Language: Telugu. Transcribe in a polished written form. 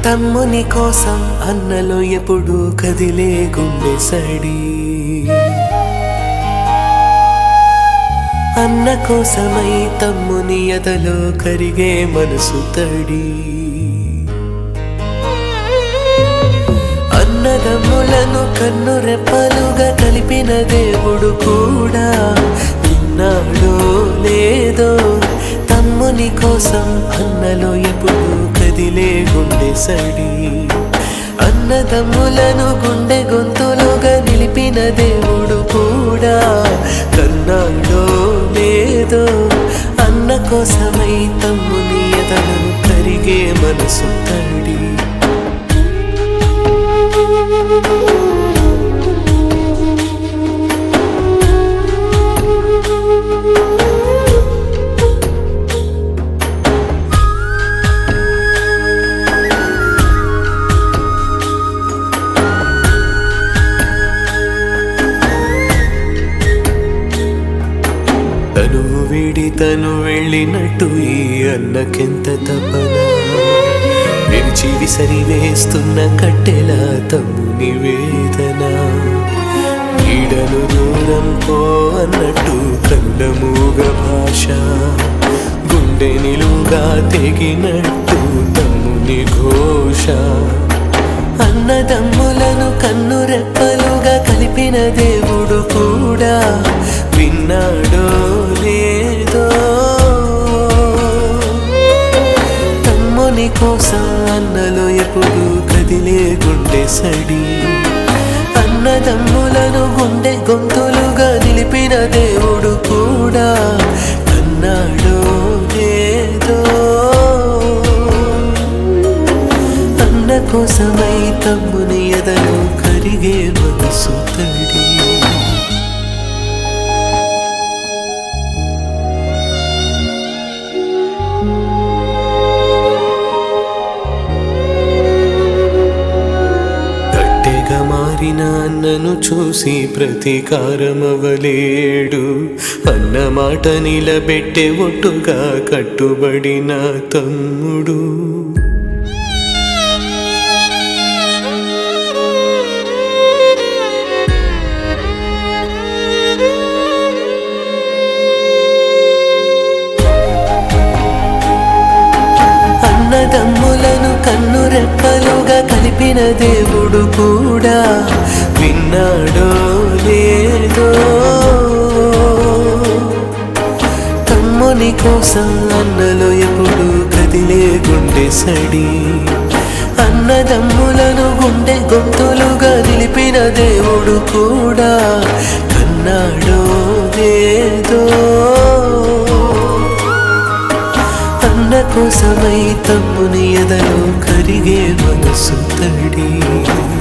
తమ్ముని కోసం అన్నలో ఎప్పుడు కదిలే గుండె సడి, అన్న కోసమై తమ్ముని ఎదలో కరిగే మనసు తడి. అన్నదమ్ములను కన్ను రెప్పలుగా కలిపిన దేవుడు కూడా విన్నాడో లేదో, తమ్ముని కోసం అన్నలో ఎప్పుడు కదిలే గుండె సడి. అన్నదమ్ములను గుండె గొంతులుగా నిలిపిన దేవుడు కూడా కన్నాడో లేదో, అన్న కోసమై తమ్ముని ఎదలో కరిగే మనసు తడి. తను విడి తను వెళ్ళినట్టు ఈ అన్నకెంత తపన, విరిచి విసరి వేస్తున్న కట్టెల తమ్ముని వేదన. ఈడను దూరం పో అన్నట్టు కళ్ళ మూగ భాష, గుండె నిలుగా తెగినట్టు తమ్ముని ఘోష. అన్నదమ్ములను కన్ను రెప్పలుగా కలిపిన దేవుడు కూడా విన్నాడో లేదో, తమ్ముని కోసం అన్నలో ఎప్పుడు కదిలే గుండె సడి. అన్నదమ్ములను గుండె గొంతులుగా నిలిపిన దేవుడు కూడా కన్నాడో లేదో, అన్న కోసమై తమ్ముని ఎదలో కరిగే మనసు తడి. మారిన అన్నను చూసి ప్రతీకారమవలేడు, అన్న మాట నిలబెట్టే ఒట్టుగా కట్టుబడిన తమ్ముడు. అన్నదమ్ములను కన్ను రెప్పలుగా కలిపిన దేవుడు కూడా విన్నాడో లేదో, తమ్ముని కోసం అన్నలో ఎప్పుడు కదిలే గుండె సడి. అన్నదమ్ములను గుండె గొంతులుగా నిలిపిన దేవుడు కూడా కన్నాడో లేదో, అన్న కోసమై తమ్ముని ఎదలో కరిగే మనసు తడి.